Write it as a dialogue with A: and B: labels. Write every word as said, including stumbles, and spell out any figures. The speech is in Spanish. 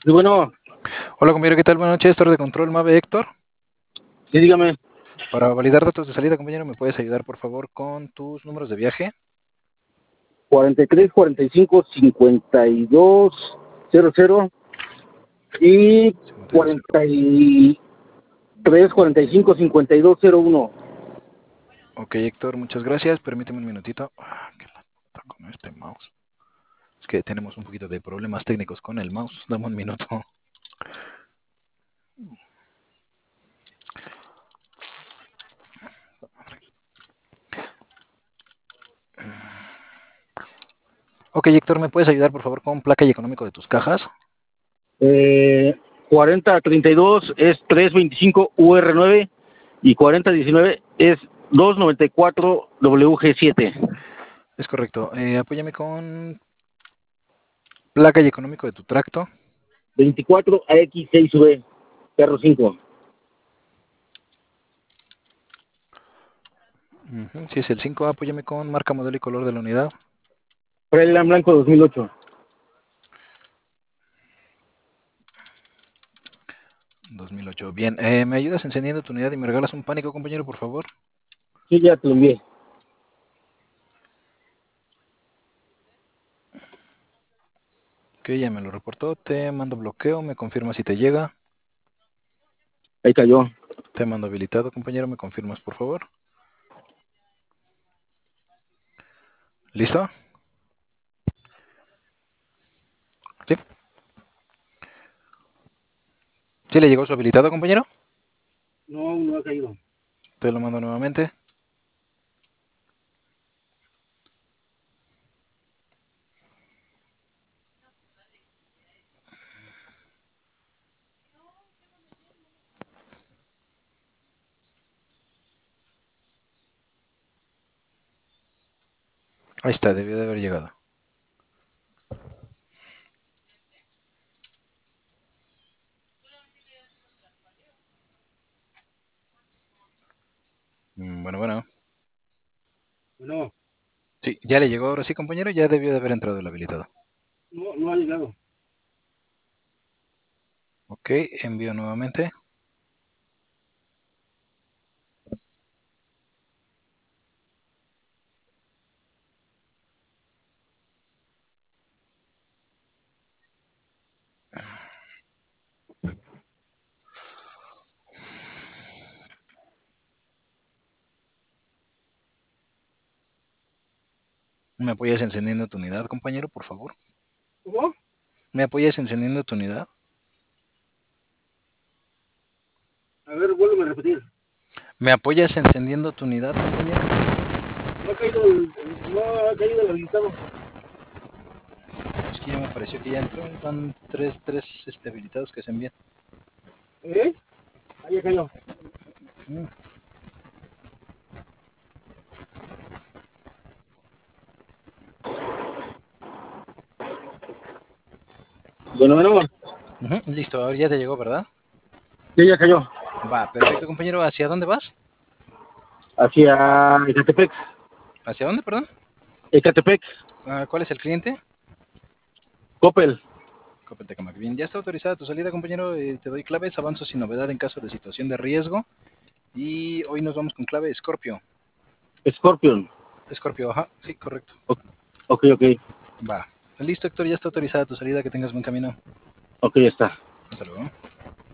A: Y bueno,
B: Hola compañero, ¿qué tal? Buenas noches, torre de control Mave Héctor.
A: sí, dígame,
B: Para validar datos de salida, compañero, ¿me puedes ayudar por favor con tus números de viaje?
A: cuarenta y tres, cuarenta y cinco, cincuenta y dos, cero cero y
B: cincuenta y dos cero.
A: cuarenta y tres, cuarenta y cinco, cincuenta y dos, cero uno.
B: Ok, Héctor, muchas gracias. Permíteme un minutito. Ah, qué lata con este mouse. Es que tenemos un poquito de problemas técnicos con el mouse. Dame un minuto. Ok, Héctor, ¿me puedes ayudar por favor con placa y económico de tus cajas?
A: Eh, cuarenta treinta y dos es trescientos veinticinco U R nueve y cuarenta diecinueve es doscientos noventa y cuatro W G siete.
B: Es correcto. Eh, apóyame con placa y económico de tu tracto.
A: veinticuatro A X seis V, Carro cinco.
B: Ujú, si es el cinco, apóyame con marca, modelo y color de la unidad.
A: Freiland Blanco dos mil ocho.
B: dos mil ocho. Bien, eh, ¿me ayudas encendiendo tu unidad y me regalas un pánico, compañero, por favor?
A: Sí, ya te lo envié.
B: Ok, ya me lo reportó. Te mando bloqueo, me confirma si te llega.
A: Ahí cayó.
B: Te mando habilitado, compañero, me confirmas, por favor. ¿Listo? ¿Sí? ¿Sí le llegó su habilitado, compañero?
A: No, no ha caído.
B: Te lo mando nuevamente. Ahí está, debió de haber llegado. Mm, Bueno, bueno.
A: No,
B: Sí, ya le llegó ahora sí, compañero, ya debió de haber entrado el habilitado.
A: no, no ha llegado.
B: Ok, envío nuevamente. ¿Me apoyas encendiendo tu unidad, compañero, por favor?
A: ¿Cómo?
B: ¿Me apoyas encendiendo tu unidad?
A: A ver, vuélveme a repetir.
B: ¿Me apoyas encendiendo tu unidad, compañero?
A: No ha caído el, no ha caído el habilitado.
B: Es que ya me pareció que ya entró. Van tres, tres este, habilitados que se envían.
A: ¿Eh? Ahí ya cayó.
B: Mm.
A: Bueno, bueno,
B: Ujú, listo, ahora ya te llegó, ¿verdad?
A: sí, ya cayó.
B: Va, perfecto, compañero. ¿Hacia dónde vas?
A: Hacia Ecatepec.
B: ¿Hacia dónde, perdón?
A: Ecatepec,
B: Ah, ¿cuál es el cliente?
A: Coppel.
B: Coppel Tecamac. Bien, ya está autorizada tu salida, compañero. Eh, te doy claves, avanzo sin novedad en caso de situación de riesgo. Y hoy nos vamos con clave Scorpio.
A: Scorpion.
B: Scorpio, ajá, sí, correcto.
A: O- Ok, ok.
B: Va. Listo, Héctor, ya está autorizada tu salida. Que tengas buen camino.
A: Ok, ya está.
B: Hasta luego.